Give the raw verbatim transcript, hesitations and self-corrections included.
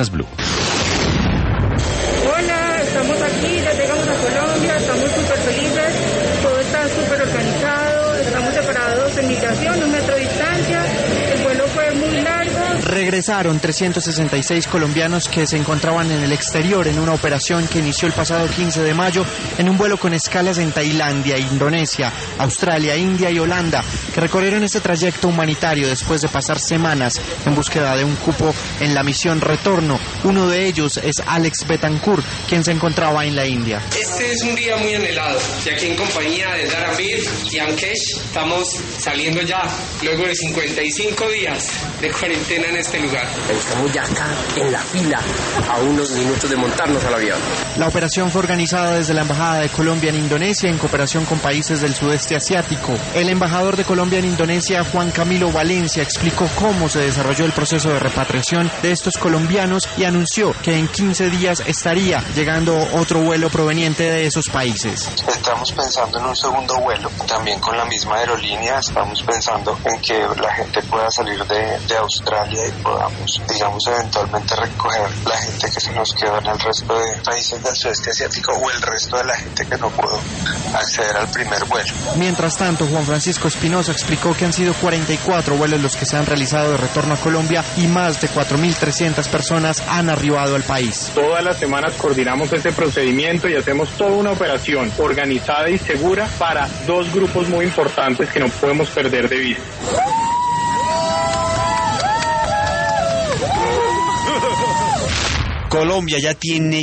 Mañanas Blue. Hola, estamos aquí, ya llegamos a Colombia, estamos súper felices, todo está súper organizado, estamos separados en migración, un metro de distancia, el vuelo fue muy largo. Regresaron trescientos sesenta y seis colombianos que se encontraban en el exterior en una operación que inició el pasado quince de mayo en un vuelo con escalas en Tailandia, Indonesia, Australia, India y Holanda, que recorrieron este trayecto humanitario después de pasar semanas en búsqueda de un cupo en la misión Retorno. Uno de ellos es Alex Betancourt, quien se encontraba en la India. Este es un día muy anhelado, y aquí en compañía de Dharamveer y Ankesh estamos saliendo ya, luego de cincuenta y cinco días de cuarentena en este lugar. Estamos ya acá en la fila, a unos minutos de montarnos al avión. La operación fue organizada desde la Embajada de Colombia en Indonesia en cooperación con países del sudeste asiático. El embajador de Colombia en Indonesia, Juan Camilo Valencia, explicó cómo se desarrolló el proceso de repatriación de estos colombianos y anunció que en quince días estaría llegando otro vuelo proveniente de esos países. Estamos pensando en un segundo vuelo, también con la misma aerolínea. Estamos pensando en que la gente pueda salir de, de Australia y podamos, digamos, eventualmente recoger la gente que se nos quedó en el resto de países del sudeste asiático o el resto de la gente que no pudo acceder al primer vuelo. Mientras tanto, Juan Francisco Espinosa explicó que han sido cuarenta y cuatro vuelos los que se han realizado de retorno a Colombia y más de cuatro mil trescientas personas han arribado al país. Todas las semanas coordinamos este procedimiento y hacemos toda una operación organizada y segura para dos grupos muy importantes que no podemos perder de vista. Colombia ya tiene